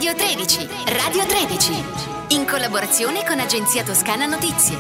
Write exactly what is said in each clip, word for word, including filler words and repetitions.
Radio tredici, Radio tredici, in collaborazione con Agenzia Toscana Notizie.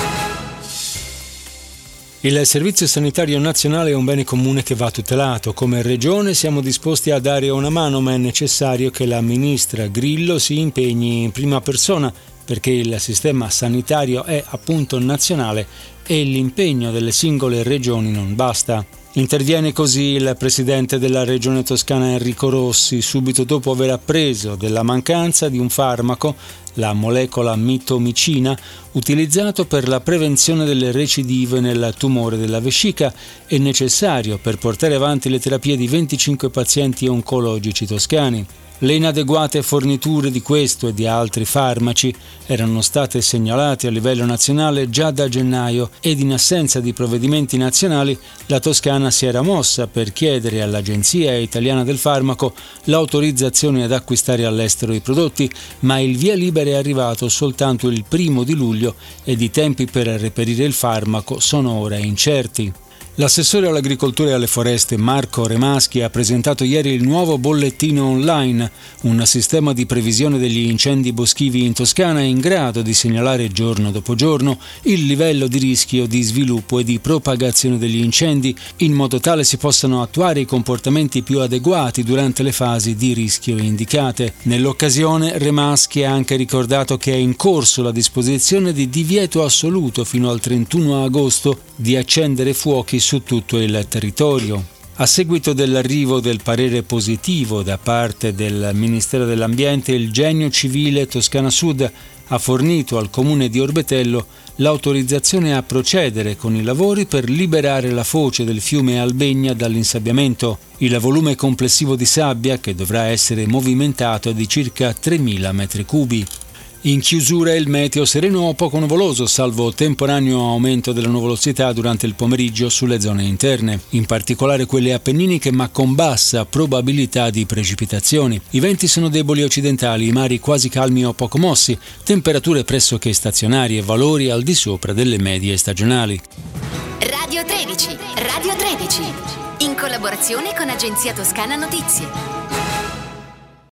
Il Servizio Sanitario Nazionale è un bene comune che va tutelato. Come Regione siamo disposti a dare una mano, ma è necessario che la ministra Grillo si impegni in prima persona, perché il sistema sanitario è appunto nazionale e l'impegno delle singole regioni non basta. Interviene così il presidente della Regione Toscana Enrico Rossi, subito dopo aver appreso della mancanza di un farmaco, la molecola mitomicina, utilizzato per la prevenzione delle recidive nel tumore della vescica e necessario per portare avanti le terapie di venticinque pazienti oncologici toscani. Le inadeguate forniture di questo e di altri farmaci erano state segnalate a livello nazionale già da gennaio ed in assenza di provvedimenti nazionali la Toscana si era mossa per chiedere all'Agenzia Italiana del Farmaco l'autorizzazione ad acquistare all'estero i prodotti, ma il via libera è arrivato soltanto il primo di luglio ed i tempi per reperire il farmaco sono ora incerti. L'assessore all'agricoltura e alle foreste Marco Remaschi ha presentato ieri il nuovo bollettino online, un sistema di previsione degli incendi boschivi in Toscana in grado di segnalare giorno dopo giorno il livello di rischio di sviluppo e di propagazione degli incendi, in modo tale si possano attuare i comportamenti più adeguati durante le fasi di rischio indicate. Nell'occasione Remaschi ha anche ricordato che è in corso la disposizione di divieto assoluto fino al trentuno agosto di accendere fuochi su tutto il territorio. A seguito dell'arrivo del parere positivo da parte del Ministero dell'Ambiente, il Genio Civile Toscana Sud ha fornito al comune di Orbetello l'autorizzazione a procedere con i lavori per liberare la foce del fiume Albegna dall'insabbiamento. Il volume complessivo di sabbia che dovrà essere movimentato è di circa tremila metri cubi. In chiusura il meteo sereno o poco nuvoloso, salvo temporaneo aumento della nuvolosità durante il pomeriggio sulle zone interne, in particolare quelle appenniniche ma con bassa probabilità di precipitazioni. I venti sono deboli occidentali, i mari quasi calmi o poco mossi, temperature pressoché stazionarie, valori al di sopra delle medie stagionali. Radio tredici, Radio tredici, in collaborazione con Agenzia Toscana Notizie.